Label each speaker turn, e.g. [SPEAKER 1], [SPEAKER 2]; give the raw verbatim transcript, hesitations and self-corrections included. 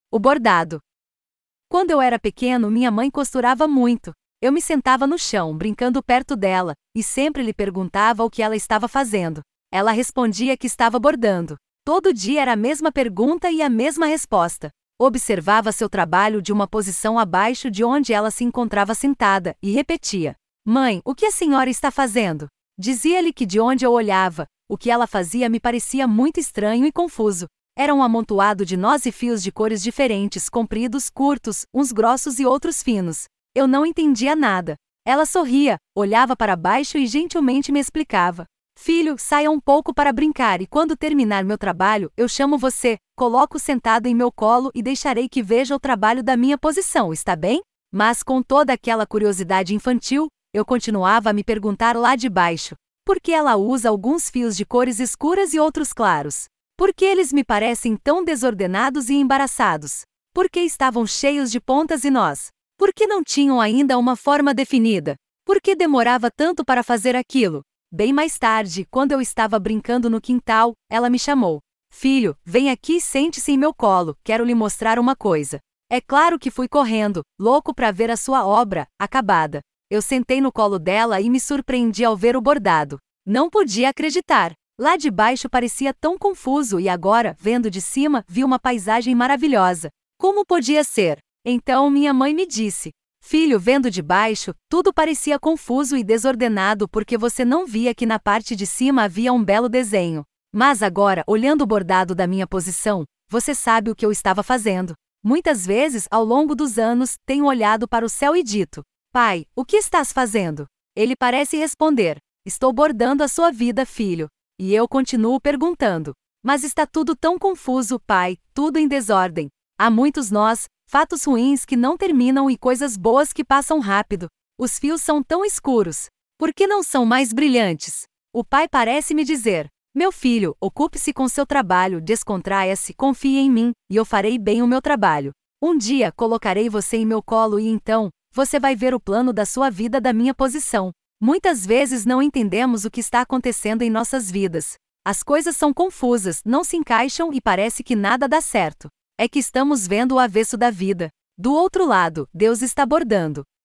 [SPEAKER 1] O bordado. Quando eu era pequeno, minha mãe costurava muito. Eu me sentava no chão, brincando perto dela, e sempre lhe perguntava o que ela estava fazendo. Ela respondia que estava bordando. Todo dia era a mesma pergunta e a mesma resposta. Observava seu trabalho de uma posição abaixo de onde ela se encontrava sentada, e repetia: Mãe, o que a senhora está fazendo? Dizia-lhe que de onde eu olhava, o que ela fazia me parecia muito estranho e confuso. Era um amontoado de nós e fios de cores diferentes, compridos, curtos, uns grossos e outros finos. Eu não entendia nada. Ela sorria, olhava para baixo e gentilmente me explicava. Filho, saia um pouco para brincar e quando terminar meu trabalho, eu chamo você, coloco sentado em meu colo e deixarei que veja o trabalho da minha posição, está bem? Mas com toda aquela curiosidade infantil, eu continuava a me perguntar lá de baixo. Por que ela usa alguns fios de cores escuras e outros claros? Por que eles me parecem tão desordenados e embaraçados? Por que estavam cheios de pontas e nós? Por que não tinham ainda uma forma definida? Por que demorava tanto para fazer aquilo? Bem mais tarde, quando eu estava brincando no quintal, ela me chamou. Filho, vem aqui e sente-se em meu colo, quero lhe mostrar uma coisa. É claro que fui correndo, louco para ver a sua obra, acabada. Eu sentei no colo dela e me surpreendi ao ver o bordado. Não podia acreditar. Lá de baixo parecia tão confuso e agora, vendo de cima, vi uma paisagem maravilhosa. Como podia ser? Então minha mãe me disse: Filho, vendo de baixo, tudo parecia confuso e desordenado porque você não via que na parte de cima havia um belo desenho. Mas agora, olhando o bordado da minha posição, você sabe o que eu estava fazendo. Muitas vezes, ao longo dos anos, tenho olhado para o céu e dito: Pai, o que estás fazendo? Ele parece responder: Estou bordando a sua vida, filho. E eu continuo perguntando: Mas está tudo tão confuso, pai, tudo em desordem. Há muitos nós, fatos ruins que não terminam e coisas boas que passam rápido. Os fios são tão escuros. Por que não são mais brilhantes? O pai parece me dizer: Meu filho, ocupe-se com seu trabalho, descontraia-se, confie em mim, e eu farei bem o meu trabalho. Um dia colocarei você em meu colo e então, você vai ver o plano da sua vida da minha posição. Muitas vezes não entendemos o que está acontecendo em nossas vidas. As coisas são confusas, não se encaixam e parece que nada dá certo. É que estamos vendo o avesso da vida. Do outro lado, Deus está bordando.